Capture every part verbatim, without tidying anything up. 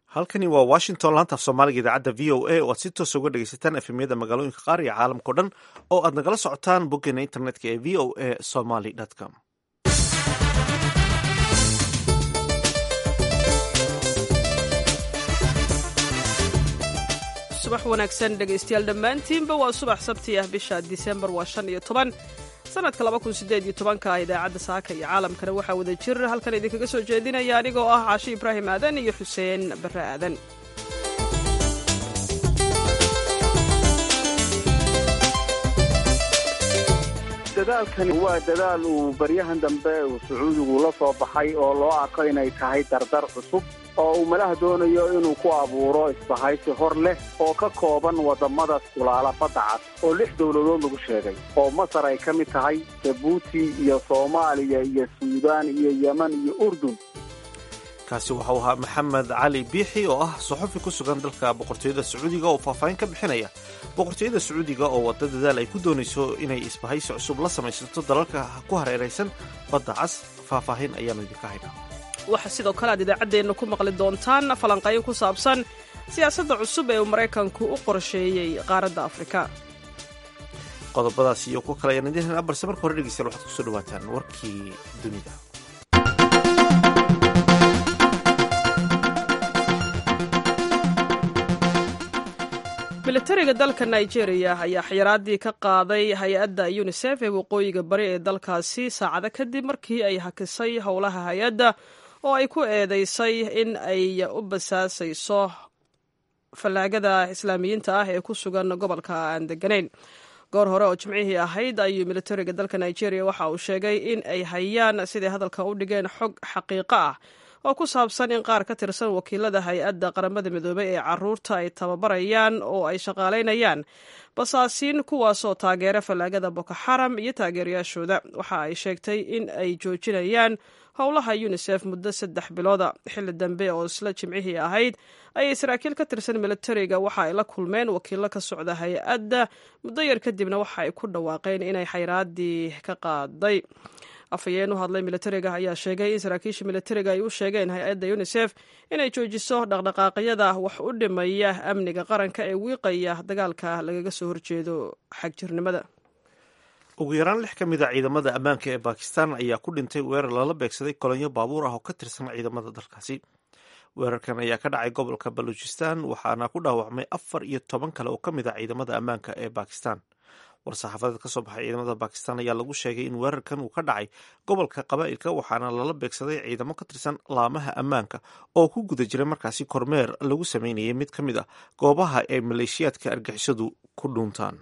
halkani waa washington laanta af soomaaliga idaacadda v o a oo aad si toos uga dhegaysataan efemyada magaalooyinka qaar iyo caalamkao dhan oo aad nagala socotaan boggeena internetka ee v o a somaly com. subax wanaagsan dhegaystayaal dhammaantiinba waa subax sabti ah bisha disembar waa shan iyo toban sanadka laba kun sideed iyo tobanka idaacadda saaka iyo caalamkana waxaa wada jir halkan idinkaga soo jeedinaya anigoo ah caashi ibraahim aadan iyo xuseen barre aadan. dadaalkani waa dadaal uu baryahan dambe uu sacuudigu la soo baxay oo loo arko inay tahay dardar cusub oo uu malaha doonayo inuu ku abuuro isbahaysi hor leh oo ka kooban waddamada kulaala badda cad oo lix dowladood lagu sheegay oo masar ay ka mid tahay jabuuti iyo soomaaliya iyo suudaan iyo yeman iyo urdun. kaasi waxau ahaa maxamed cali biixi oo ah saxufi ku sugan dalka boqortooyada sacuudiga oo faahfaahin ka bixinaya boqortooyada sacuudiga oo wadda dadaal ay ku doonayso inay isbahaysi cusub la samaysato dalalka ku hareeraysan badda cas. faahfaahin ayaanu idinka haynaa. waxaa sidoo kale aad idaacaddeenna ku maqli doontaan falanqayn ku saabsan siyaasadda cusub ee uu maraykanku u qorsheeyey qaaradda afrika. qodobadaas iyo kuwa kale ayaan idin haynaa balse marka hore dhegeystayaal waxaad kusoo dhawaataan warkii dunida. militariga dalka nigeria ayaa xayiraadii ka qaaday hay-adda unisef ee waqooyiga bari ee dalkaasi saacado kadib markii ay hakisay howlaha hay-adda oo ay ku eedeysay in ay u basaasayso fallaagada islaamiyiinta ah ee ku sugan gobolka aan deganayn. goor hore oo jimcihii ahayd ayuu militariga dalka nigeria waxa uu sheegay in ay hayaan siday hadalka u dhigeen xog xaqiiqo ah oo ku saabsan in qaar ka tirsan wakiilada hay-adda qaramada midoobay ee caruurta ay tababarayaan oo ay shaqaalaynayaan basaasiin kuwaasoo taageera fallaagada boko xaram iyo taageerayaashooda. waxa ay sheegtay in ay joojinayaan howlaha unisef muddo saddex bilooda. xilli dambe oo isla jimcihii ahayd ayay saraakiil ka tirsan militariga waxa ay la kulmeen wakiilo ka socda hay-adda muddo yar kadibna waxa ay ku dhawaaqeen inay xayraadii ka qaaday. afhayeen u hadlay militariga ayaa sheegay in saraakiisha militariga ay u sheegeen hay-adda unisef inay joojiso dhaqdhaqaaqyada wax u dhimaya amniga qaranka ee wiiqaya dagaalka lagaga soo horjeedo xagjirnimada. ugu yaraan lix ka mid a ciidamada ammaanka ee bakistan ayaa ku dhintay weerar lala beegsaday kolonyo baabuur ah oo ka tirsan ciidamada dalkaasi. weerarkan ayaa ka dhacay gobolka baluchistan waxaana ku dhaawacmay afar iyo toban kale oo ka mid a ciidamada ammaanka ee bakistan. war-saxaafadeed ka soo baxay ciidamada bakistan ayaa lagu sheegay in weerarkan uu ka dhacay gobolka qabaa'ilka waxaana lala beegsaday ciidamo ka tirsan laamaha ammaanka oo ku guda jiray markaasi kormeer lagu sameynayay mid ka mid ah goobaha ay maleeshiyaadka argixisadu ku dhuuntaan.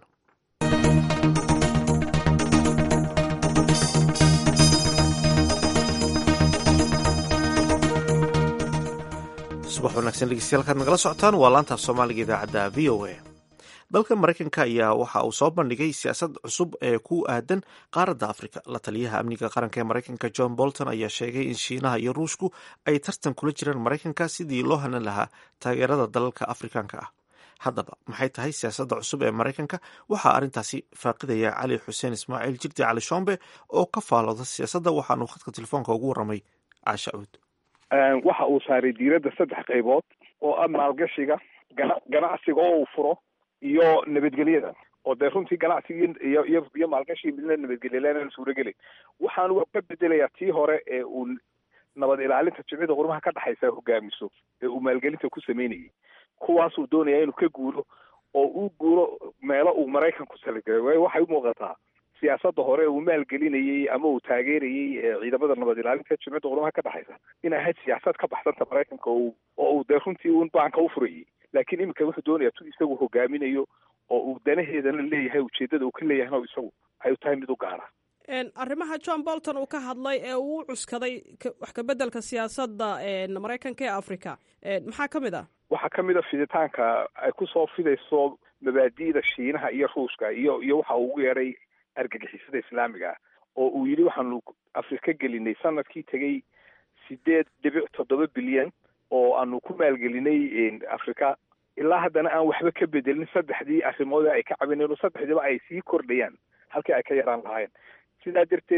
subax wanaagsan dhegeystayaal kaad nagala socotaan waa laanta af soomaaliga idaacadda v o a. dalka maraykanka ayaa waxa uu soo bandhigay siyaasad cusub ee ku aadan qaaradda afrika. la taliyaha amniga qaranka ee maraykanka john bolton ayaa sheegay in shiinaha iyo ruushku ay tartan kula jiraan maraykanka sidii loo hanan lahaa taageerada dalalka afrikaanka ah. haddaba maxay tahay siyaasadda cusub ee maraykanka? waxaa arrintaasi faaqidaya cali xuseen ismaaciil jirdi cali shombe oo ka faalooda siyaasadda waxaanu khadka telefoonka ugu warramay caasha cuud. waxa uu saaray diiradda saddex qaybood oo ah maalgashiga, ganacsiga oo uu furo iyo nabadgelyada oo dee runtii ganacsigii iyo iyo iyo maalgashii midna nabadgelya leenan suurageli. waxaan ka bedelayaa tii hore ee uu nabad ilaalinta jimcida qurmaha ka dhexaysa hogaamiso ee uu maalgelinta ku sameynayay. kuwaasuu doonayaa inuu ka guuro oo uu guuro meelo uu maraykanku salagelay. waayo waxay u muuqataa siyaasadda hore uu maalgelinayey ama uu taageerayey ciidamada nabad ilaalinta jimcida qurmaha ka dhexaysa inay ahayd siyaasad ka baxsanta maraykanka oo uu dee runtii uun baanka u furayay. laakiin iminka wuxuu doonayaa tu isagu hogaaminayo oo uu danaheedana leeyahay ujeedada uu ka leeyahayna isagu ay tahay mid u gaara. arrimaha john bolton uu ka hadlay ee uu cuskaday wax kabeddelka siyaasadda maraykanka ee africa maxaa ka mid ah? waxaa ka mid a fiditaanka ay kusoo fidayso mabaadi'da shiinaha iyo ruushka iyo iyo waxa uu ugu yeeray argagixisada islaamiga oo uu yidhi waxaanu afrika gelinay sanadkii tegey sideed dhibic toddoba bilyan oo aanu ku maalgelinay afrika. ilaa haddana aan waxba ka bedelin saddexdii arrimood ay ka cabineen oo saddexdiiba ay sii kordhayaan halkii ay ka yaraan lahaayeen. sidaa darteed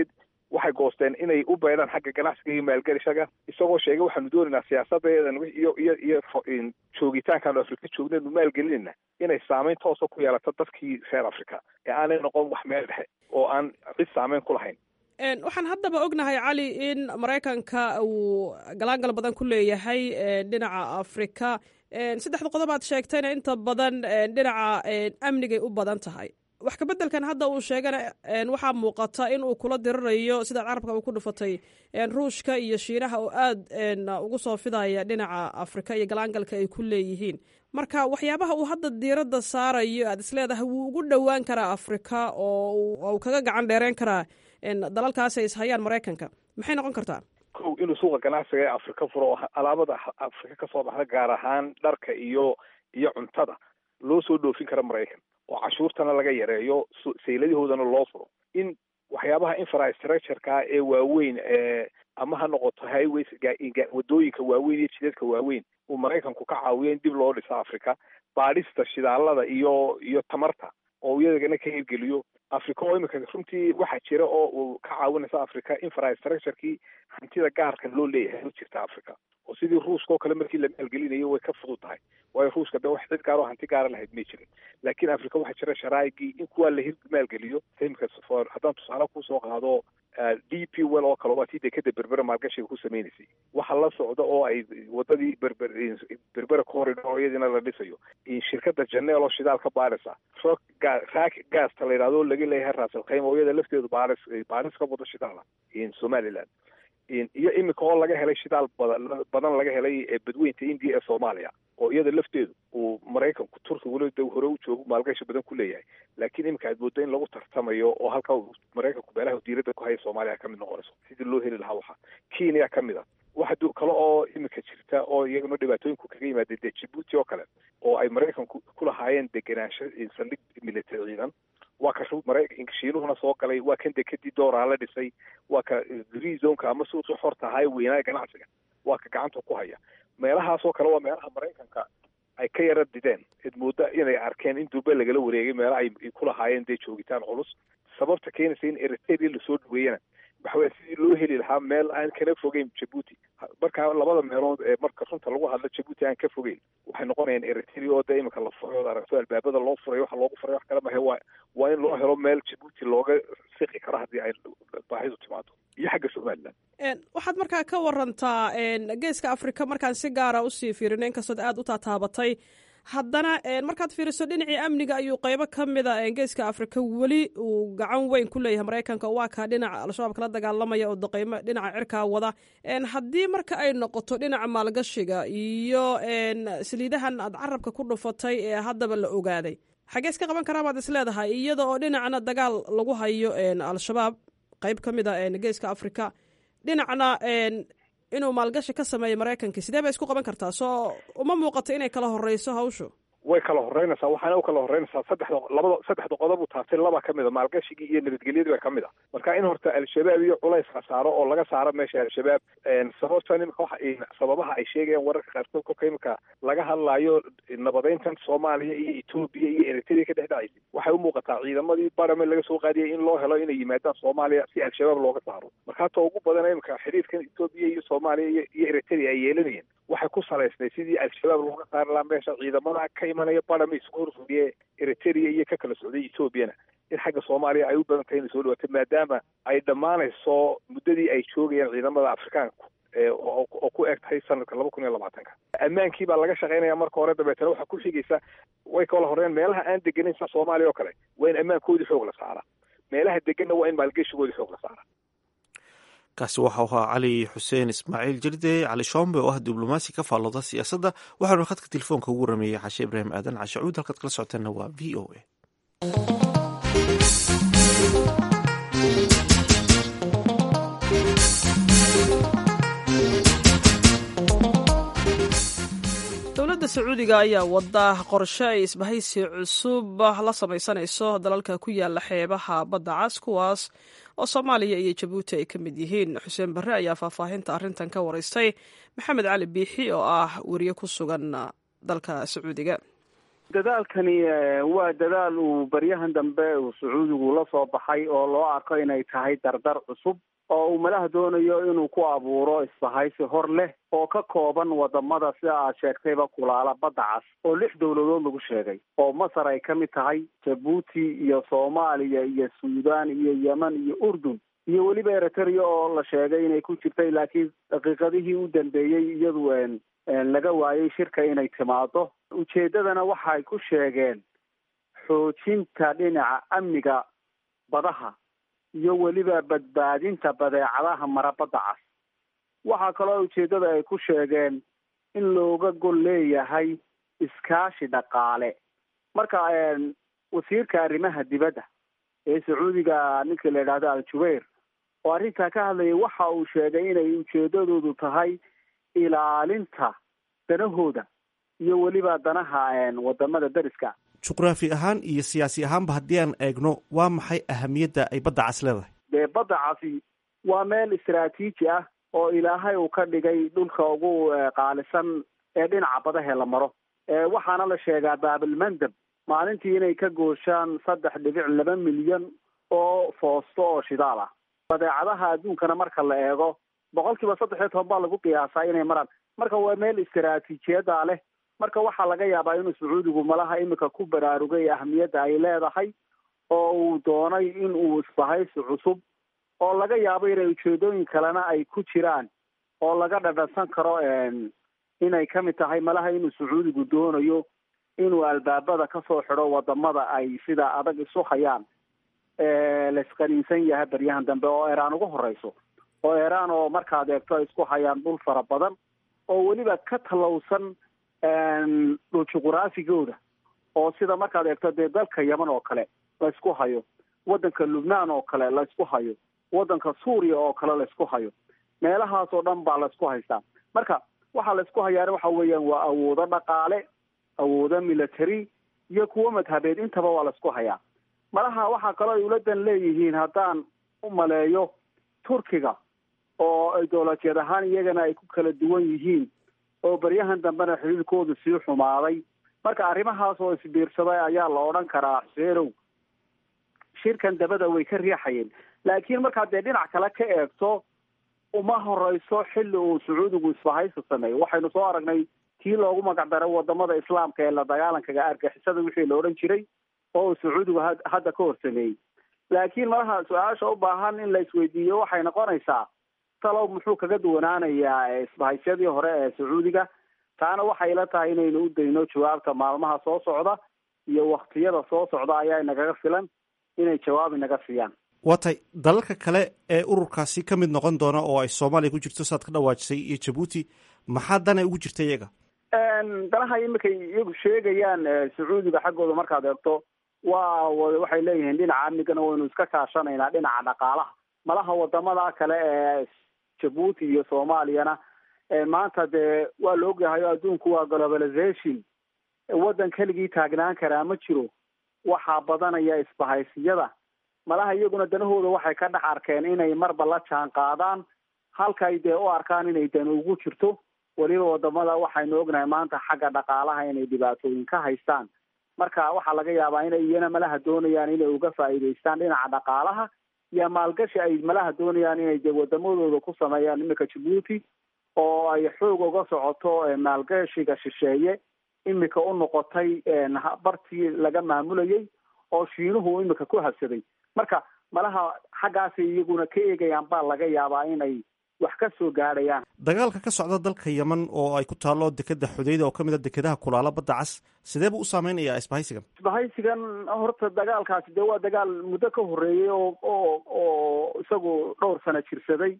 waxay goosteen inay u beedhaan xagga ganacsiga iyo maalgelishaga isagoo sheegay waxaanu doonaynaa siyaasadeedan iyo iyo iyo joogitaankaanu afrika joognaynu maalgelinayna inay saameyn toosa ku yeelato dadkii reer africa ee aanay noqon wax meel dhexe oo aan cid saameyn ku lahayn. waxaan haddaba ognahay cali in maraykanka uu galaangal badan ku leeyahay dhinaca afrika. saddexda qodob aad sheegtayna inta badan dhinaca amnigay u badan tahay. wax kabeddelkan hadda uu sheegana waxaa muuqata in uu kula dirirayo sidaad carabka uu ku dhufatay ruushka iyo shiinaha oo aada ugu soo fidaya dhinaca afrika iyo galaangalka ay ku leeyihiin. marka waxyaabaha uu hadda diiradda saarayo aad isleedahay wuu ugu dhowaan karaa afrika oo uu kaga gacan dheereen karaa dalalkaas ay ishayaan maraykanka maxay noqon kartaa? kow inuu suuqa ganacsiga ee afrika furo alaabada afrika kasoo baxda gaar ahaan dharka iyo iyo cuntada loo soo dhoofin kara maraykan oo cashuurtana laga yareeyo sayladahoodana loo furo. in waxyaabaha infrastructureka ee waaweyn ee ama ha noqoto highways wadooyinka waaweyn iyo jidadka waaweyn uu maraykanku ka caawiyo in dib loo dhiso afrika. baadhista shidaalada iyo iyo tamarta oo iyadagana ka hirgeliyo africa oo imika runtii waxaa jira oo uu ka caawinaysa africa infrastructurekii hantida gaarka loo leeyahay u jirta africa oo sidii ruuska oo kale markii la maalgelinayo way ka fudud tahay waayo ruuska de wax cid gaar oo hanti gaara lahayd may jirin. laakiin africa waxaa jira sharaa'igii in kuwaa la hir maalgeliyo imika haddaan tusaale kusoo qaado d p well oo kale waa tii dekada berbera maalgashiga ku sameynaysay waxa la socda oo ay wadadii berber berbera corridor iyadina la dhisayo shirkada janeel oo shidaal ka baarisa rock raak gaasta la yidhahdo laga leeyahay raasal khayma oo iyada lafteedu baaris baaris ka wada shidaala in somaliland iyo imika oo laga helay shidaal badan badan laga helay badweynta india ee soomaaliya oo iyada lafteedu uu maraykanku turkiga weli hore u joogo maalgashi badan ku leeyahay. laakiin imika aad moodo in lagu tartamayo oo halka maraykanku meelaha diiradda ku haya soomaaliya ka mid noqonayso sidii loo heli lahaa waxa kenya ka mid a waxa kale oo imika jirta oo iyaguna dhibaatooyinku kaga yimaadeen dee jibuuti oo kale oo ay maraykanku ku lahaayeen degenaansho saldhig military ciidan waa ka maraykanka shiinuhuna soo galay waa kan dekadii dooraa la dhisay waa ka green zoneka ama suuqii xorta ahaa weynaa ganacsiga waa ka gacanta ku haya. meelahaasoo kale waa meelaha maraykanka ay ka yara dideen id mooda inay arkeen in durba lagala wareegay meelaha ay ku lahaayeen dee joogitaan culus. sababta keenaysa in eritrea lasoo dhaweeyana waxa weya sidii loo heli lahaa meel aan kana fogeyn jabuuti. markaa labada meelood ee marka runta lagu hadlo jabuuti aan ka fogeyn waxay noqonayaan eritrea oo dee imika la furay ood aragto albaabada loo furay waxa loogu furay wax kale mahe waa waa in loo helo meel jabuuti looga siqi karo haddii ay baahidu timaado iyo xagga somaliland. waxaad markaa ka warantaa geeska afrika markaan si gaara usii fiirino inkastood aada u taataabatay haddana markaad fiiriso dhinacii amniga ayuu qeybo ka mida geeska afrika weli uu gacan weyn ku leeyahay maraykanka waa kaa dhinaca al-shabaab kala dagaalamaya oo daqeymo dhinaca cirkaa wada. haddii marka ay noqoto dhinaca maalgashiga iyo saliidahan aad carabka ku dhufatay ee haddaba la ogaaday xagees ka qaban karaa baad is leedahay iyada oo dhinacna dagaal lagu hayo al-shabaab qeyb ka mid a geeska afrika dhinacna inuu maalgashi ka sameeyo maraykanka sidee bay isku qaban kartaa soo uma muuqato inay kala horeyso hawshu? way kala horeynaysaa waxaana u kala horeynaysaa saddexda labada saddexda qodob u taabtay laba ka mid a maalgashigii iyo nabadgelyadii baa ka mid a marka in horta al-shabaab iyo culays la saaro oo laga saaro meesha al-shabaab sababtan imika waxa sababaha ay sheegayaan wararka qaarkood kolka imika laga hadlaayo nabadeyntan soomaaliya iyo etoobiya iyo eritrea ka dhex dhacaysa waxay u muuqataa ciidamadii barame laga soo qaadiyay in loo helo inay yimaadaan soomaaliya si al-shabaab looga saaro. marka hata ugu badan imika xiriirkan etoobiya iyo soomaaliya iyo eritrea ay yeelanayeen waxay ku salaysnay sidii al-shabaab looga saari lahaa meesha ciidamada ka imanaya barame isku horfudhiye eritrea iyo ka kala socday etoobiyana in xagga soomaaliya ay u badan tahay inay soo dhawaata maadaama ay dhammaanayso muddadii ay joogayaan ciidamada afrikaanku oo ku eg tahay sanadka laba kun iyo labaatanka. ammaankii baa laga shaqaynaya marka hore dabeetana waxaa ku xigaysa way kala horeen meelaha aan degenayn sida soomaaliya oo kale waa in ammaankoodii xoog la saaraa meelaha deganna waa in maalgeshigoodii xoog la saaraa. kaasi waxau ahaa cali xuseen ismaaciil jirde cali shombe oo ah diblomaasi ka faallooda siyaasadda waxaanu khadka telefoonka ugu rameeyey cashe ibraahim aadan cashe cuud halkaad kala socoteena waa v o a. dowladda sacuudiga ayaa wada qorshe ay isbahaysi cusub la samaysanayso dalalka ku yaala xeebaha badda cas kuwaas oo soomaaliya iyo jabuuti ay ka mid yihiin. xuseen barre ayaa faahfaahinta arrintan ka waraystay maxamed cali biixi oo ah weriye ku sugan dalka sacuudiga. dadaalkani waa dadaal uu baryahan dambe uu sacuudigu la soo baxay oo loo arko inay tahay dardar cusub oo uu malaha doonayo inuu ku abuuro isbahaysi hor leh oo ka kooban wadamada sida aad sheegtayba kulaala badda cas oo lix dowladood lagu sheegay oo masar ay ka mid tahay jabuuti iyo soomaaliya iyo suudaan iyo yemen iyo urdun iyo weliba eritrea oo la sheegay inay ku jirtay laakiin daqiiqadihii u dambeeyey iyadu laga waayay shirka inay timaado ujeedadana waxay ku sheegeen xoojinta dhinaca amniga badaha iyo weliba badbaadinta badeecadaha mara badda cas waxaa kaloo ujeedada ay ku sheegeen in looga gol leeyahay iskaashi dhaqaale marka wasiirka arrimaha dibadda ee sacuudiga ninka la yidhaahdo al-jubeir oo arrintaa ka hadlayay waxa uu sheegay inay ujeedadoodu tahay ilaalinta danahooda iyo weliba danaha wadamada dariska juqraafi ahaan iyo siyaasi ahaanba haddii aan eegno waa maxay ahamiyadda ay badda cas leedahay dee badda casi waa meel istaraatiiji ah oo ilaahay uu ka dhigay dhulka ugu qaalisan ee dhinaca badahee la maro waxaana la sheegaa baabilmandab maalintii inay ka gooshaan saddex dhibic laba milyan oo foosto oo shidaal ah badeecadaha adduunkana marka la eego boqol kiiba saddex iyo toban baa lagu qiyaasaa inay maraan marka waa meel istaraatiijiyada leh marka waxaa laga yaabaa inuu sacuudigu malaha imika ku baraarugay ahmiyadda ay leedahay oo uu doonay in uu isbahaysi cusub oo laga yaabo inay ujeedooyin kalena ay ku jiraan oo laga dhadhansan karo inay ka mid tahay malaha inuu sacuudigu doonayo inuu albaabada kasoo xidho wadamada ay sida adag isu hayaan laisqaniinsan yahay baryahan dambe oo iiraan ugu horeyso oo iiraan oo markaad eegto ay isku hayaan dhul fara badan oo weliba ka talowsan dhul juquraafigooda oo sida markaad eegto dee dalka yemen oo kale la isku hayo wadanka lubnaan oo kale la isku hayo wadanka suuriya oo kale la isku hayo meelahaas oo dhan baa la isku haystaa marka waxaa la isku hayaana waxa weeyaan waa awoodo dhaqaale awoodo military iyo kuwo madhabeed intaba waa la isku hayaa malaha waxaa kaloo ay uladan leeyihiin haddaan u maleeyo turkiga oo ay dowladeed ahaan iyagana ay ku kala duwan yihiin oo baryahan dambena xiriirkoodu sii xumaaday marka arrimahaas oo isbiirsaday ayaa la odhan karaa seerow shirkan dabada way ka riixayeen laakiin markaad dee dhinac kale ka eegto uma horeyso xilli uu sacuudigu isbahaysi sameeyo waxaynu soo aragnay kii loogu magacdaray wadamada islaamka ee la dagaalankaga argixisada wixii la odhan jiray oo uu sacuudigu hadda ka horsameeyey laakiin malaha su-aasha u baahan in la isweydiiyo waxay noqonaysaa talow muxuu kaga duwanaanayaa isbahaysyadii hore ee sacuudiga taana waxay la tahay inaynu u dayno jawaabta maalmaha soo socda iyo waktiyada soo socda ayaa nagaga filan inay jawaab inaga siiyaan waa tay dalalka kale ee ururkaasi ka mid noqon doona oo ay soomaaliya ku jirto saad ka dhawaajisay iyo jabuuti maxaa danay ugu jirta iyaga danaha imikay iyagu sheegayaan sacuudiga xaggooda markaad eegto waa waxay leeyihiin dhinaca amnigana waynu iska kaashanaynaa dhinaca dhaqaalaha malaha wadamada kale ee jabuuti iyo soomaaliyana maanta dee waa la ogyahay o adduunku waa globalization waddan keligii taagnaan karaa ma jiro waxaa badanaya isbahaysiyada malaha iyaguna danahooda waxay ka dhex arkeen inay marba la jaan qaadaan halkay dee u arkaan inay dani ugu jirto weliba wadamada waxaynu ognahay maanta xagga dhaqaalaha inay dhibaatooyin ka haystaan marka waxaa laga yaabaa inay iyana malaha doonayaan inay uga faa'iidaystaan dhinaca dhaqaalaha iyo maalgashi ay malaha doonayaan inay dee wadamadooda ku sameeyaan imika jabuuti oo ay xoog uga socoto maalgashiga shisheeye imika u noqotay bartii laga maamulayay oo shiinuhu imika ku habsaday marka malaha xaggaasi iyaguna ka eegayaan baa laga yaabaa inay wax ka soo gaadhayaan dagaalka ka socda dalka yemen oo ay ku taalo dekeda xudayda oo kamid a dekedaha kulaala badda cas sidee buu u saameynayaa isbahaysigan isbahaysigan horta dagaalkaasi dee waa dagaal muddo ka horreeyey oo oo oo isagu dhowr sano jirsaday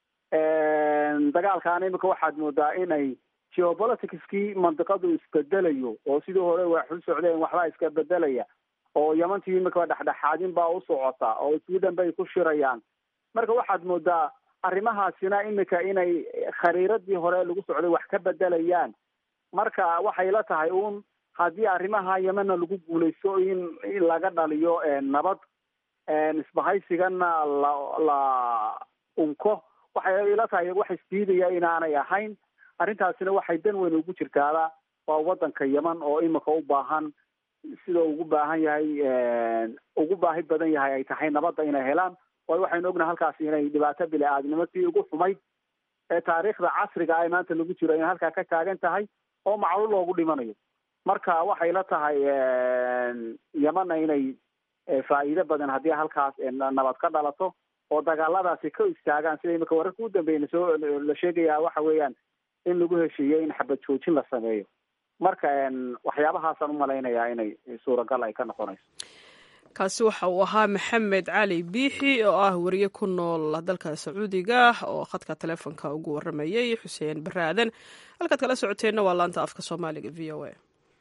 dagaalkaana imika waxaad moodaa inay geopoliticskii mandiqadu isbedelayo oo sidii hore wax u socdeen waxbaa iska bedelaya oo yemantii imika dhexdhexaadin baa u socota oo sweden bay ku shirayaan marka waxaad moodaa arrimahaasina imika inay khariiradii hore lagu socday wax ka bedelayaan marka waxay la tahay uun haddii arrimaha yemenna lagu guulaysto in in laga dhaliyo nabad isbahaysigana la la unko waxay la tahay wax isdiidaya inaanay ahayn arrintaasina waxay dan weyn ugu jirtaada waa wadanka yemen oo imika u baahan sida ugu baahan yahay ugu baahi badan yahay ay tahay nabadda inay helaan waayo waxaynu ognahay halkaasi inay dhibaato bili-aadnimo tii ugu xumayd ee taariikhda casriga ah maanta lagu jiro inay halkaa ka taagan tahay oo macluul loogu dhimanayo. marka waxay la tahay yamana inay faa'iido badan haddii halkaas nabad ka dhalato oo dagaaladaasi ka istaagaan. sida imika wararka u dambeeyna soo la sheegayaa waxa weeyaan in lagu heshiiyey in xabad joojin la sameeyo. marka waxyaabahaasaan umalaynayaa inay suuragal ay ka noqonayso. kaasi waxa uu ahaa maxamed cali biixi oo ah wariye ku nool dalka sacuudiga oo khadka taleefonka ugu waramayey xuseen bare aadan. halkaad kala socoteenna waa laanta afka soomaaliga v o a.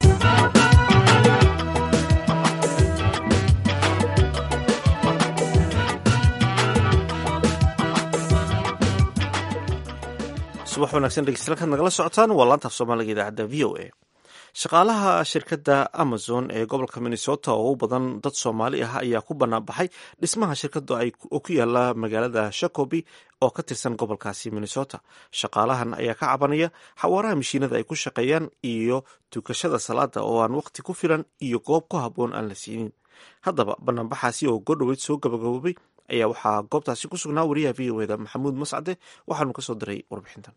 subax wanaagsan dhegeystayaal kaad nagala socotaan waa laanta af soomaaliga idaacadda v o a. shaqaalaha shirkadda amazon ee gobolka minnesota oo u badan dad soomaali ah ayaa ku bannaan baxay dhismaha shirkadda oo ku yaala magaalada shacobi oo ka tirsan gobolkaasi minnesota. shaqaalahan ayaa ka cabanaya xawaaraha mashiinada ay ku shaqeeyaan iyo tukashada salaada oo aan waqti ku filan iyo goob ku habboon aan la siinin. haddaba banaanbaxaasi oo goordhoweyd soo gabagaboobay ayaa waxaa goobtaasi ku sugnaa wariyaha v o eda maxamuud mascade waxaanu ka soo diray warbixintan.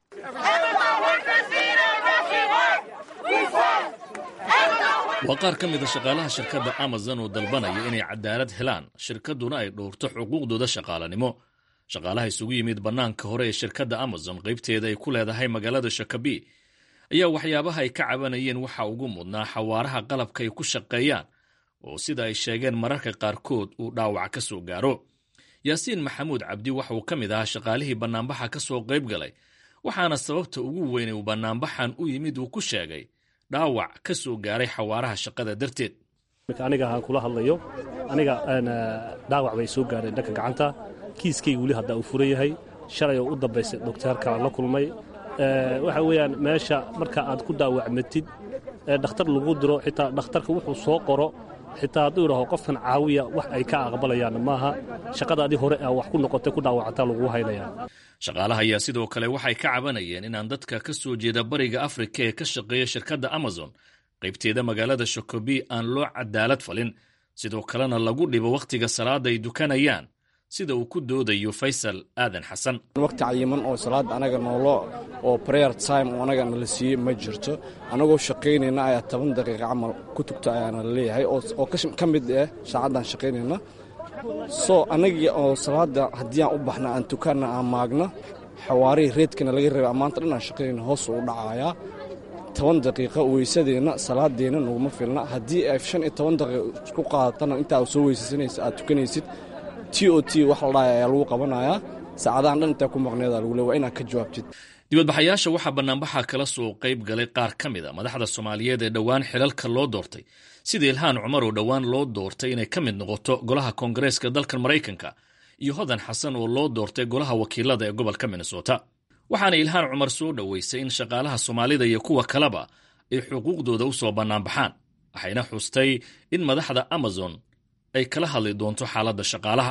waa qaar ka mida shaqaalaha shirkadda amazon oo dalbanaya inay cadaalad helaan shirkadduna ay dhowrto xuquuqdooda shaqaalanimo. shaqaalaha isugu yimid bannaanka hore ee shirkadda amazon qaybteeda ay ku leedahay magaalada shakabi ayaa waxyaabaha ay ka cabanayeen waxa ugu mudnaa xawaaraha qalabka ay ku shaqeeyaan oo sida ay sheegeen mararka qaarkood uu dhaawac ka soo gaaro. yaasiin maxamuud cabdi waxa uu ka mid ahaa shaqaalihii bannaanbaxa ka soo qayb galay, waxaana sababta ugu weyn uu bannaanbaxan u yimid uu ku sheegay dhaawac ka soo gaaray xawaaraha shaqada darteed. aniga aan kula hadlayo aniga dhaawac bay soo gaareen dhanka gacanta, kiiskaygu weli hadda uu furan yahay. shalay oo u dambaysay dokteerka la kulmay. waxa weeyaan meesha marka aad ku dhaawacmatid dhakhtar lagu diro, xitaa dhakhtarka wuxuu soo qoro xitaa hadduu idhaho qofkan caawiya wax ay ka aqbalayaan maaha. shaqadaadii hore a wax ku noqotay ku dhaawacataa lagu haynayaa. shaqaalaha ayaa sidoo kale waxay ka cabanayeen inaan dadka ka soo jeeda bariga afrika ee ka shaqeeya shirkadda amazon qaybteeda magaalada shacobi aan loo cadaalad falin, sidoo kalena lagu dhibo wakhtiga salaada ay dukanayaan, sida uu ku doodayo faysal aadan xasan. waqti cayiman oo salaad anaga noolo oo prayer time oo anaga nala siiyey ma jirto. anagoo shaqaynayna ayaa toban daqiiqa camal ku tugta ayaana laleeyahay oo ka mid ah saacaddan shaqaynayna. soo anagii oo salaada haddii aan u baxna aan tukanna aan maagna xawaarihii reedkana laga reebay ammaanta dhan aan shaqaynayna hoos uu dhacayaa. toban daqiiqa weysadeenna salaadeenna naguma filna. haddii ay shan iyo toban daqiiqa isku qaadatana intaa soo weysaysanaysa aad tukanaysid t o t wax la dhahay ayaa lagu qabanayaa. saacadahan dhan intaa ku maqneedaa lagu le waa inaad ka jawaabtid. dibadbaxayaasha waxaa bannaanbaxa kala soo qayb galay qaar ka mid a madaxda soomaaliyeed ee dhowaan xilalka loo doortay, sida ilhaan cumar oo dhowaan loo doortay inay ka mid noqoto golaha koongareeska dalkan maraykanka, iyo hodan xasan oo loo doortay golaha wakiilada ee gobolka minnesota. waxaana ilhaan cumar soo dhoweysay in shaqaalaha soomaalida iyo kuwa kaleba ay xuquuqdooda u soo bannaanbaxaan, waxayna xustay in madaxda amazon ay kala hadli doonto xaaladda shaqaalaha.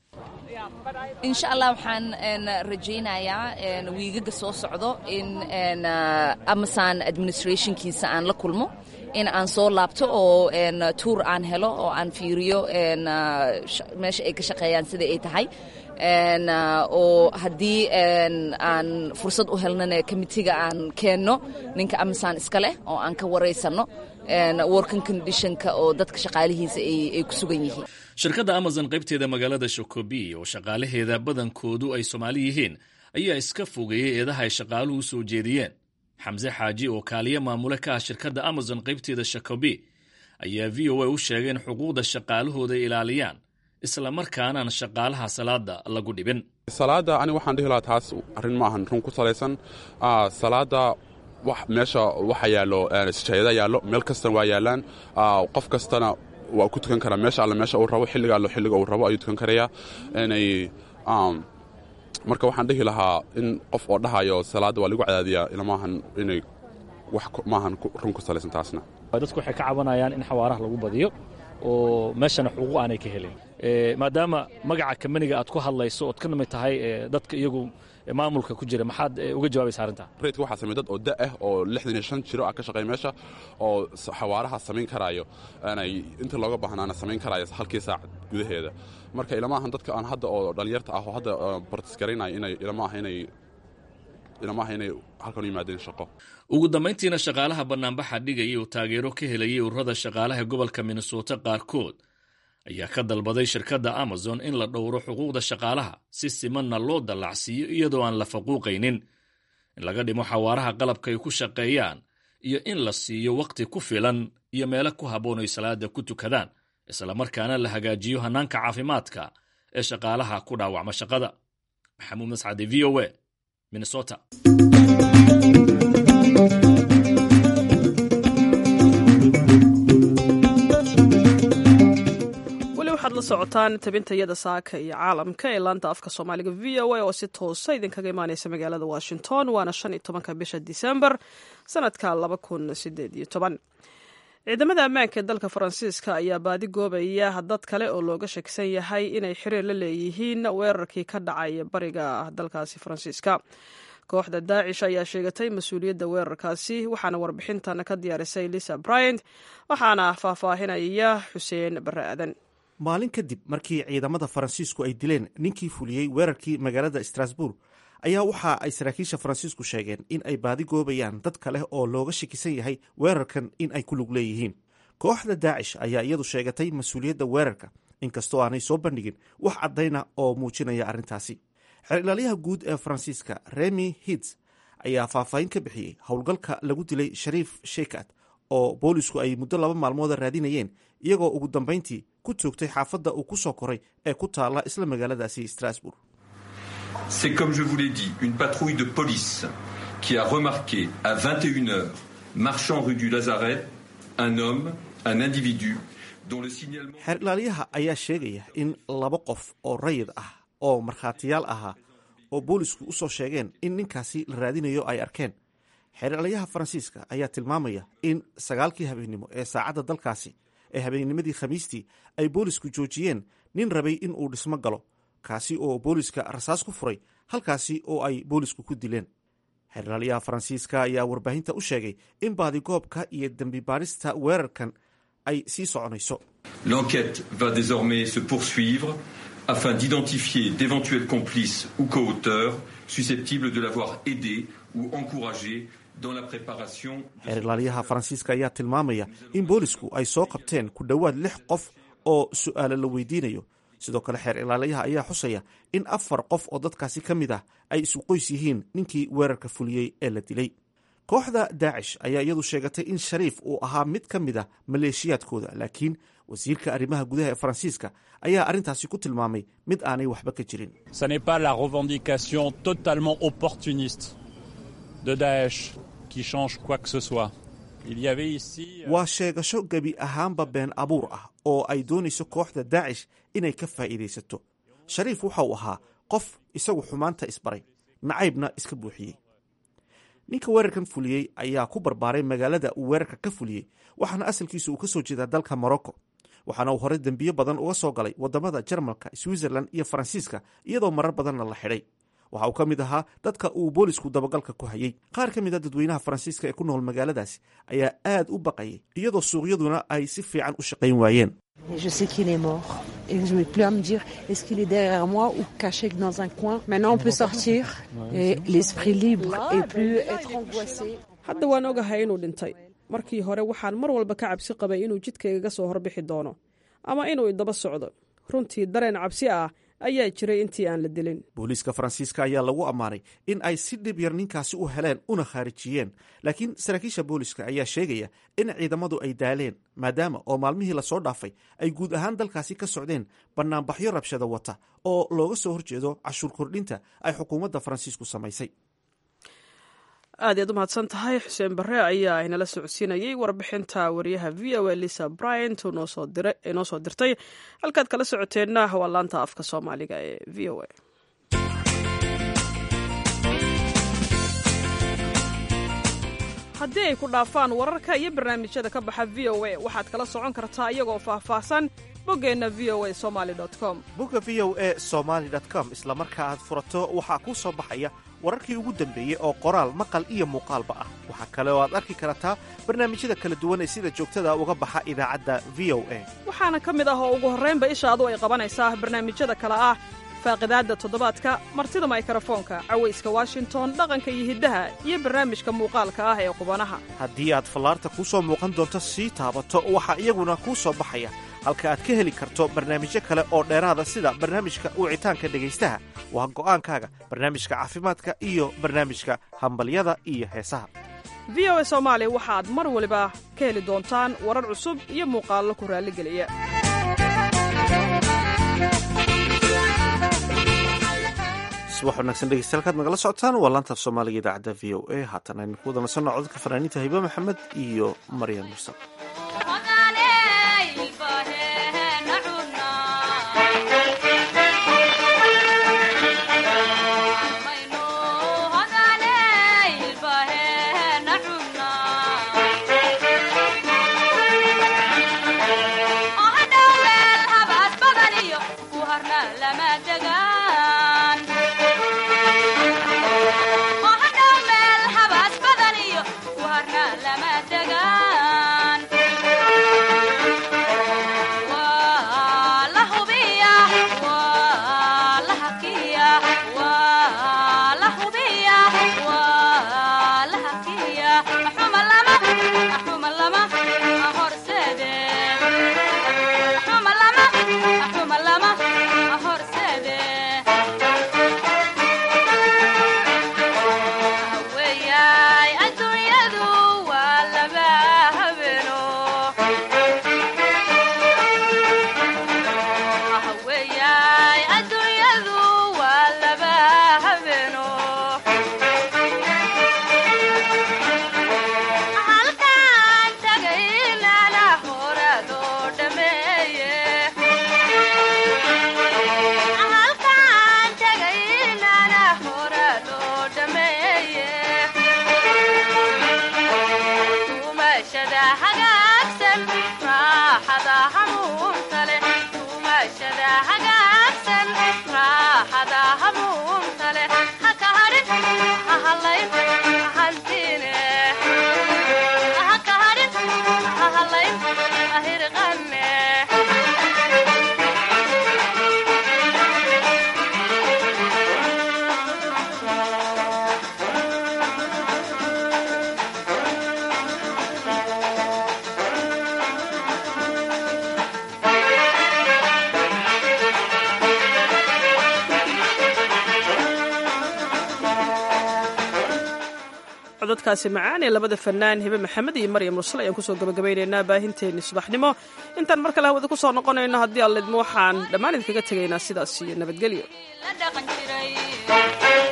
insha allah waxaan rajaynayaa wiigaga soo socdo in amazon administrationkiisa aan la kulmo, in aan soo laabto oo tuur aan helo oo aan fiiriyo meesha ay ka shaqeeyaan sida ay tahay, oo haddii aan fursad u helnana committeega aan keenno ninka amazon iska leh oo aan ka waraysanno working conditionka oo dadka shaqaalihiisa ay ku sugan yihiin. shirkadda amazon qaybteeda magaalada shacobi oo shaqaalaheeda badankoodu ay soomaali yihiin ayaa iska fogeeyey eedaha ay shaqaaluhu u soo jeediyeen. xamse xaaji oo kaaliye maamule ka ah shirkadda amazon qaybteeda shacobi ayaa v o a u sheegay in xuquuqda shaqaalahooda ay ilaaliyaan, isla markaanaan shaqaalaha salaada lagu dhibin. salaada ani waxaan dhihi lahaa taas arrin ma ahan run ku salaysan. salaada meesha waxa yaallo sijaayada yaallo, meel kastana waa yaallaan. qof kastana waa ku tukan karaa meesha alle meesha uu rabo, xilliga allo xilliga uu rabo ayuu tukan karayaa. inay marka waxaan dhihi lahaa in qof oo dhahayo salaadda waa lagu cadaadiyaa ilamaahan inay wax maahan run ku salaysan taasna. dadku waxay ka cabanayaan in xawaaraha lagu badiyo oo meeshana xuquuq aanay ka helin, maadaama magaca kamaniga aad ku hadlayso ood ka namid tahay dadka iyagu maamulka ku jira maxaad uga jawaabaysaa arrintaa rayidka waxaa sameey dad oo da ah oo lixdan iyo shan jiro ah ka shaqeeya meesha oo xawaaraha samayn karaayo aanay inta looga baahnaana samayn karaayo halkii saac gudaheeda marka ilama ahan dadka aan hadda oo dhalinyarta ah oo hadda protest garaynayo inay ilama ah inay ilama ah inay halkan u yimaadeen shaqo ugu dambayntiina shaqaalaha bannaanbaxa dhigayay oo taageero ka helayay ururada shaqaalaha gobolka Minnesota qaarkood ayaa ka dalbaday shirkadda Amazon in la dhowro xuquuqda shaqaalaha si simanna loo dallacsiiyo iyadoo aan la faquuqaynin in laga dhimo xawaaraha qalabka ay ku shaqeeyaan iyo in la siiyo waqti ku filan iyo meelo ku habboon ay salaada ku tukadaan isla markaana la hagaajiyo hanaanka caafimaadka ee shaqaalaha ku dhaawacma shaqada. Maxamuud Mascade, V O A, Minnesota. waxaad la socotaan tabintayada saaka iyo caalamka ee laanta afka soomaaliga v o a oo si toosa idinkaga imaaneysa magaalada washington waana shan iyo tobanka bisha disembar sanadka laba kun sideed iyo toban ciidamada ammaanka ee dalka faransiiska ayaa baadi goobaya dad kale oo looga shakisan yahay inay xiriir la leeyihiin weerarkii ka dhacay bariga dalkaasi faransiiska. kooxda daacish ayaa sheegatay mas-uuliyadda weerarkaasi waxaana warbixintan ka diyaarisay Lisa Bryant waxaana faahfaahinaya Xuseen Barre Aadan. maalin kadib markii ciidamada faransiisku ay dileen ninkii fuliyey weerarkii magaalada Strasbourg ayaa waxa ay saraakiisha faransiisku sheegeen in ay baadi goobayaan dad kale oo looga shakisan yahay weerarkan in ay ku lug leeyihiin. kooxda daacish ayaa iyadu sheegatay mas-uuliyadda weerarka inkastoo aanay soo bandhigin wax caddayna oo muujinaya arrintaasi. xerilaalyaha guud ee faransiiska Remy Heitz ayaa faahfaahin ka bixiyey howlgalka lagu dilay Shariif Sheikhat oo boolisku ay muddo laba maalmood raadinayeen iyagoo ugu dambayntii ku toogtay xaafadda uu ku soo koray ee ku taala isla magaaladaasi Strasbourg. C'est comme je vous l'ai dit, une patrouille de police qui a remarqué à vingt et une heures, marchant rue du Lazaret, un homme, un individu dont le signalement... xerilaalyaha ayaa sheegaya in laba qof oo rayid ah oo markhaatiyaal ahaa oo boolisku u soo sheegeen in ninkaasi la raadinayo ay arkeen. xerilaalyaha faransiiska ayaa tilmaamaya in sagaalkii habeennimo ee saacadda dalkaasi ee habeennimadii khamiistii ay boolisku joojiyeen nin rabay in uu dhismo galo kaasi oo booliska rasaas ku furay halkaasi oo ay boolisku ku dileen. xerilaalyaha faransiiska ayaa warbaahinta u sheegay in baadigoobka iyo dembi baarista weerarkan ay sii soconayso. L'enquête va désormais se poursuivre afin d'identifier d'éventuels complices ou co-auteurs susceptibles de l'avoir aidé ou encouragé dans la préparation. xerilaalyaha faransiiska ayaa tilmaamaya in boolisku ay soo qabteen ku dhowaad lix qof oo su'aalo la weydiinayo. sidoo kale xeer ilaaliyaha ayaa xusaya in afar qof oo dadkaasi ka mid ah ay isu qoys yihiin ninkii weerarka fuliyey ee la dilay. kooxda daacish ayaa iyadu sheegatay in Shariif uu ahaa mid ka mid ah maleeshiyaadkooda laakiin wasiirka arrimaha gudaha ee faransiiska ayaa arrintaasi ku tilmaamay mid aanay waxba ka jirin. Ce n'est pas la revendication totalement opportuniste de Daesh qui change quoi que ce soit. Il y avait ici waa sheegasho gebi ahaanba been abuur ah oo ay doonayso kooxda daacish inay ka faa'iidaysato. Shariif waxa uu ahaa qof isagu xumaanta isbaray nacaybna iska buuxiyey. ninka weerarkan fuliyey ayaa ku barbaaray magaalada uu weerarka ka fuliyey waxaana asalkiisu uu ka soo jeedaa dalka Morocco waxaana uu hore dembiyo badan uga soo galay wadamada Jarmalka, Switzerland iyo Faransiiska iyadoo marar badanna la xidhay. waxa uu ka mid ahaa dadka uu boolisku dabagalka ku hayay. qaar ka mid a dadweynaha faransiiska ee ku nool magaaladaasi ayaa aad u baqayay iyadoo suuqyaduna ay si fiican u shaqayn waayeen. Je sais qu'il est mort et je vais plus à me dire est-ce qu'il est derrière moi ou caché dans un coin. Maintenant on peut sortir et l'esprit libre et plus être angoissé. hadda waan ogahay inuu dhintay. markii hore waxaan mar walba ka cabsi qabay inuu jidkayga soo horbixi doono ama inuu idaba socdo. runtii dareen cabsi ah ayaa jiray intii aan la dilin. booliiska faransiiska ayaa lagu ammaanay in ay si dhib yar ninkaasi u heleen una khaarijiyeen laakiin saraakiisha booliiska ayaa sheegaya in ciidamadu ay daaleen maadaama oo maalmihii lasoo dhaafay ay guud ahaan dalkaasi ka socdeen bannaanbaxyo rabshada wata oo looga soo horjeedo cashuur kordhinta ay xukuumadda faransiisku samaysay. aad iyaad u mahadsan tahay xuseen barre ayaa inala socodsiinayay warbixinta wariyaha v o a Lisa Bryant oo noo soo dirtay. halkaad kala socoteenna waa laanta afka soomaaliga ee v o a. haddii ay ku dhaafaan wararka iyo barnaamijyada ka baxa v o a waxaad kala socon kartaa iyagoo faahfaahsan boggeenna v o a somaali com bogga v o a somaali com isla marka aad furato waxaa kuu soo baxaya wararkii ugu dambeeyey oo qoraal maqal iyo muuqaalba ah. waxaa kale oo aad arki kartaa barnaamijyada kala duwan ee sida joogtada uga baxa idaacadda v o a waxaana ka mid ah oo ugu horraynba ishaadu ay qabanaysaa barnaamijyada kale ah faaqidaadda toddobaadka, martida mikrofoonka, cawayska washington, dhaqanka iyo hiddaha, iyo barnaamijka muuqaalka ah ee qubanaha. haddii aad fallaarta kuu soo muuqan doonto sii taabato waxaa iyaguna kuu soo baxaya halka aad ka heli karto barnaamijyo kale oo dheeraada sida barnaamijka wicitaanka dhegaystaha waa go'aankaaga, barnaamijka caafimaadka iyo barnaamijka hambalyada iyo heesaha. v o a soomaali waxaad mar waliba ka heli doontaan warar cusub iyo muuqaallo ku raalligeliya. subax wanaagsan dhegeystayaal kaad nagala socotaan waa laanta af soomaaliga idaacadda v o a haatan aynu ku wada nasanno codadka fanaaniinta hibe maxamed iyo maryan mursal. codadkaasi macaan ee labada fanaan hibe maxamed iyo maryam mursal ayaan kusoo gabagabaynaynaa baahinteenni subaxnimo. intaan mar kale hawada ku soo noqonayno haddii aan lidmo waxaan dhammaan idinkaga tegaynaa sidaas iyo nabadgelyo.